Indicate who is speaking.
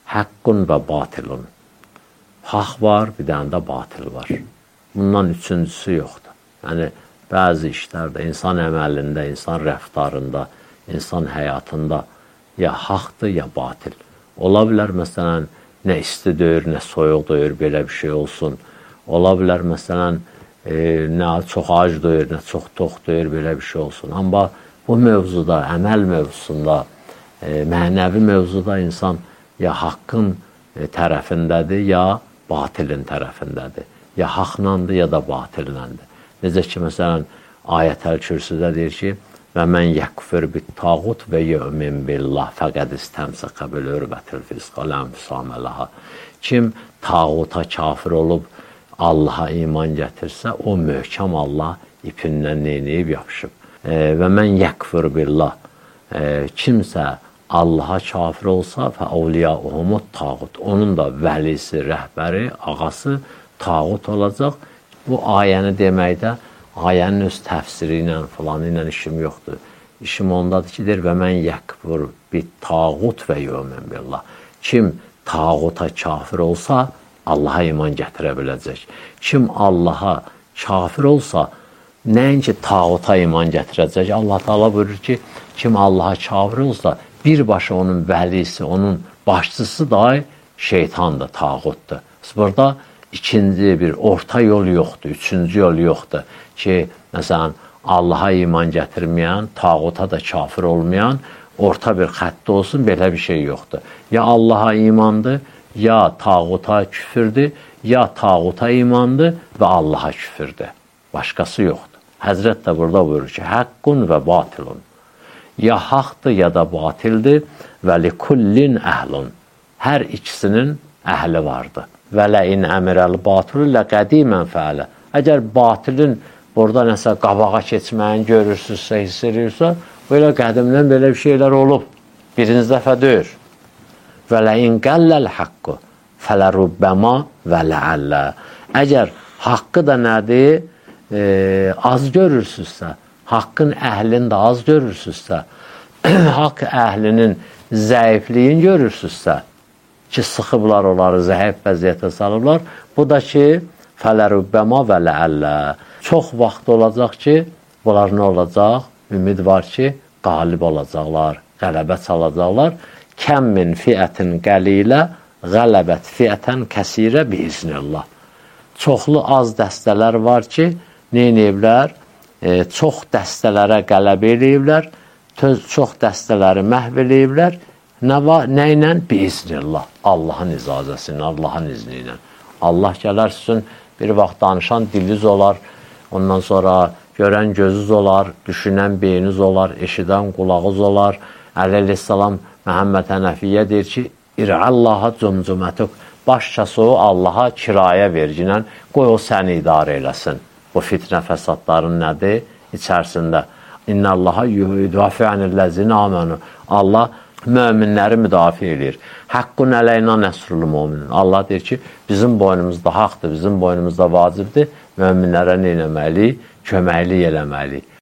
Speaker 1: Haqqun və batilun. Haqq var, bir dənə də batil var. Bundan üçüncüsü yoxdur. Yəni, bəzi işlərdə, insan əməlində, insan rəftarında, insan həyatında ya haqdır, ya batil. Ola bilər, məsələn, nə isti döyür, nə soyuq döyür, belə bir şey olsun. Ola bilər, məsələn, nə çox ac döyür, nə çox tox döyür, belə bir şey olsun. Amma bu mövzuda, əməl mövzusunda, mənəvi mövzuda insan ya haqqın tərəfindədir, ya batilin tərəfindədir. Ya haqlandır, ya da batilləndir. Necə ki, məsələn, Ayətəl Kürsüdə deyir ki, və mən yəkfir bit tağut və yu'min billah fəqəd istəmsəqə bil ürbətil fisqa ləm füsamələha. Kim tağuta kafir olub Allaha iman gətirsə, o möhkəm Allah ipindən neynəyib yapışıb. Və mən yəkfir billah. Kimsə Allaha kafir olsa, fəavliyauhumut tağut. Onun da vəlisi, rəhbəri, ağası tağut olacaq. Bu ayəni deməkdə, ayənin öz təfsiri ilə, filanı ilə işim yoxdur. İşim ondadır ki, deyir, və mən yəkfir bit tağut və yu'min billah. Kim tağuta kafir olsa, Allaha iman gətirə biləcək. Kim Allaha kafir olsa, nəinki tağuta iman gətirəcək. Allah Teala buyurur ki, kim Allaha kafir olsa, birbaşa onun vəlisi, onun başçısı da şeytandır, tağutdur. Burada ikinci bir orta yol yoxdur, üçüncü yol yoxdur ki, məsələn, Allaha iman gətirməyən, tağuta da kafir olmayan, orta bir xəttdə olsun, belə bir şey yoxdur. Ya Allaha imandır, ya tağuta küfürdür, ya tağuta imandır və Allaha küfürdür. Başqası yoxdur. Həzrət də burada buyurur ki, haqqun və batilun. Ya haqdır, ya da batildir və likullin əhlun. Hər ikisinin əhli vardır. Və ləin əmirəl batilu lə qədimən fəalə. Əgər batilin burada nəsə qabağa keçməyini görürsünüzsə, hiss edirsə, belə qədimdən belə bir şeylər olub. Birinci dəfə deyir. Və ləin qəlləl haqqı fələrubbəma və ləəllə. Əgər haqqı da nədir, az görürsünüzsə, haqqın əhlini də az görürsünüzsə, haqq əhlinin zəifliyin görürsünüzsə, ki, sıxıblar onları, zəif vəziyyətə salıblar, bu da ki, fələrubbəma və ləəllə. Çox vaxt olacaq ki, bunlar nə olacaq? Ümid var ki, qalib olacaqlar, qələbə çalacaqlar. Kəm min fiətin qəlilə, qələbət fiətən kəsirə biiznillah. Çoxlu az dəstələr var ki, neynəyiblər? Çox dəstələrə qələbə eləyiblər, çox dəstələri məhv eləyiblər. Nə ilə? Biiznillah. Allahın icazəsi ilə, Allahın izni ilə. Allah gələr sizin bir vaxt danışan diliniz olar, ondan sonra görən gözünüz olar, düşünən beyniniz olar, eşidən qulağınız olar. Əli əleyhissalam Məhəmməd Hənəfiyyə deyir ki, İrəllaha cümcümətük, başçası o Allaha kirayə verginən, qoy o səni idarə eləsin. Bu fitnə fəsadların nədir? İçərisində. İnnəllaha yuhiduafi'anilləzini amənu. Allah möminləri müdafiə edir. Haqqun əleyna nəsrul müminin. Allah deyir ki, bizim boynumuzda haqdır, bizim boynumuzda vacibdir. Möminlərə nə eləməliyik? Köməklik eləməliyik.